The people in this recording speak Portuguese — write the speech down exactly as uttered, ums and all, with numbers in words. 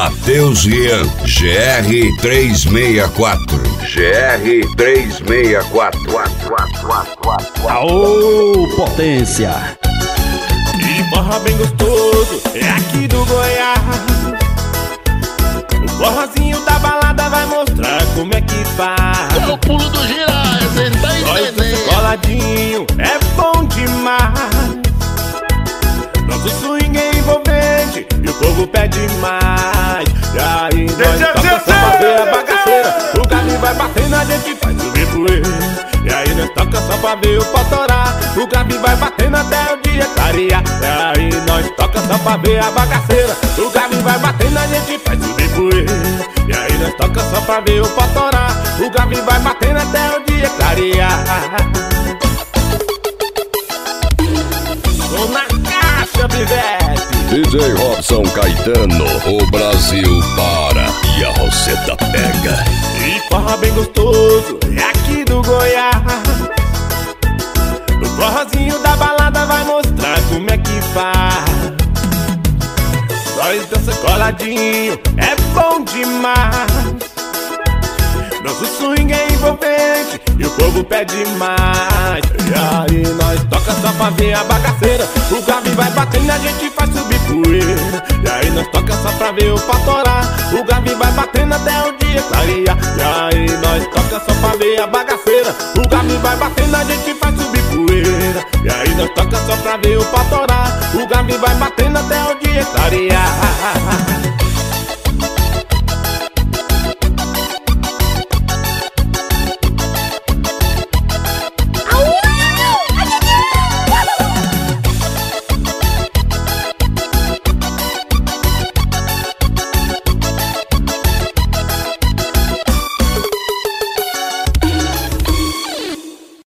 Matheus Rian, G R trezentos e sessenta e quatro. G R trezentos e sessenta e quatro. Aô, potência! E forró bem gostoso, é aqui do Goiás. O forrozinho da balada vai mostrar como é que faz. O pulo do girar, cê tá entendendo? Coladinho, é bom demais. Nosso swing é envolvente e o povo pede mais. E aí nós toca só pra ver a bagaceira. O Gabi vai batendo, a gente faz subir poeira. E aí nós toca só pra ver o pau torar. O Gabi vai batendo até o dia clarear. E aí nós toca só pra ver a bagaceira. O Gabi vai batendo, a gente faz subir poeira. E aí nós toca só pra ver o pau torar. O Gabi vai batendo até o dia clarear. Tô na caixa, pivete. D J Robson Caetano, o Brasil para e a Roseta pega. E forró bem gostoso, é aqui do Goiás. O forrozinho da balada vai mostrar como é que faz. Nós dança coladinho, é bom demais. Nosso swing é envolvente e o povo pede mais. E aí nós toca só pra ver a bagaceira. O Gabi vai batendo e a gente faz subir poeira. E aí nós toca só pra ver o pau torar. O Gabi vai batendo até o dia clarear. E aí nós toca só pra ver a bagaceira. O Gabi vai batendo, a gente faz subir poeira. E aí nós toca só pra ver o pau torar. O Gabi vai batendo até o dia clarear.